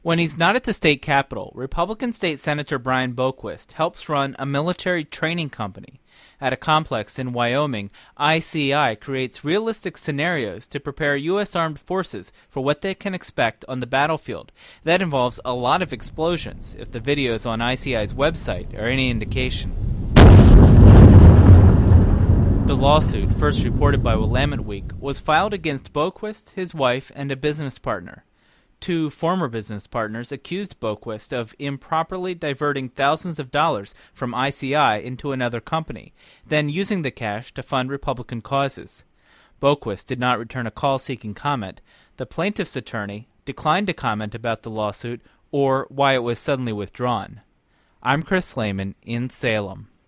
When he's not at the state capitol, Republican State Senator Brian Boquist helps run a military training company. At a complex in Wyoming, ICI creates realistic scenarios to prepare U.S. armed forces for what they can expect on the battlefield. That involves a lot of explosions, if the videos on ICI's website are any indication. The lawsuit, first reported by Willamette Week, was filed against Boquist, his wife, and a business partner. Two former business partners accused Boquist of improperly diverting thousands of dollars from ICI into another company, then using the cash to fund Republican causes. Boquist did not return a call seeking comment. The plaintiff's attorney declined to comment about the lawsuit or why it was suddenly withdrawn. I'm Chris Slayman in Salem.